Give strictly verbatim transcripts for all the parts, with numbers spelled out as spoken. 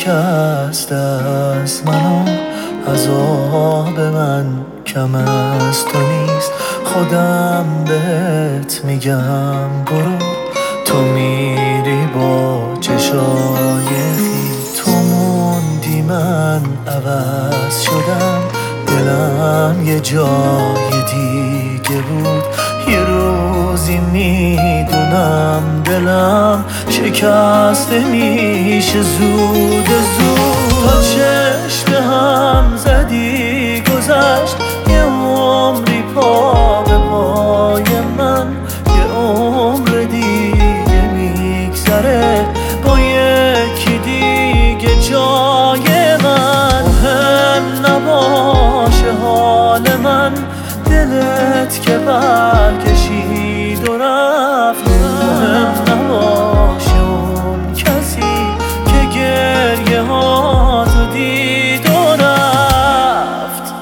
شکست از منو عذاب من کم از تو نیست. خودم بهت میگم برو، تو میری با چشای خیس. تو موندی من عوض شدم، دلم یه جای دیگه بود. یه روزی میدونم دلم شکسته میشه زود زود. تا چشم هم زدی گذشت یه عمری پا به پای من، یه عمر دیگه میگذره با یکی دیگه جای من. مهم نباشه حال من، دلت که برکشید و رفت. مهم نباشه اون کسی که گریه ها تو دید و رفت.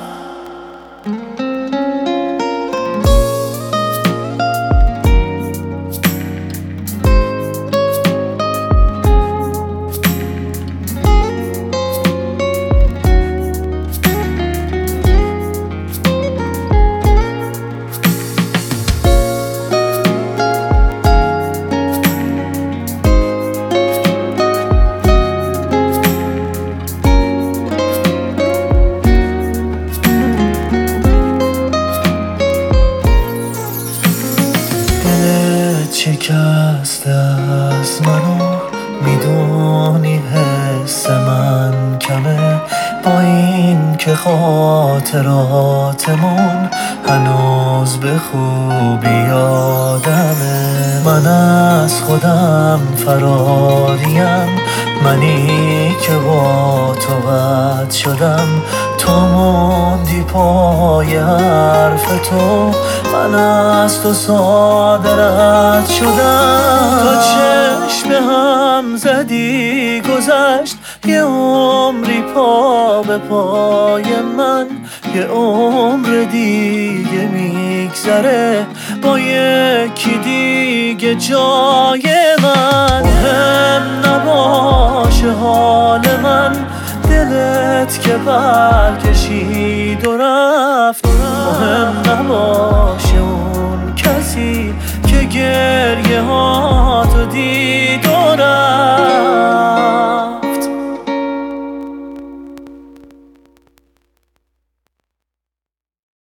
شکست از منو میدونی حس من کمه، با این که خاطراتمون هنوز به خوبی یادمه. من از خودم فراریم، منی که با تو بد شدم. تو موندی پای حرف تو، من از تو ساده رد شدم. تا چشم هم زدی گذشت یه عمری پا به پای من، یه عمر دیگه میگذره با یکی دیگه جای من. مهم نباشه حال من، دلت که برکشید و رفت. مهم نباشه اون کسی که گریه ها تو دید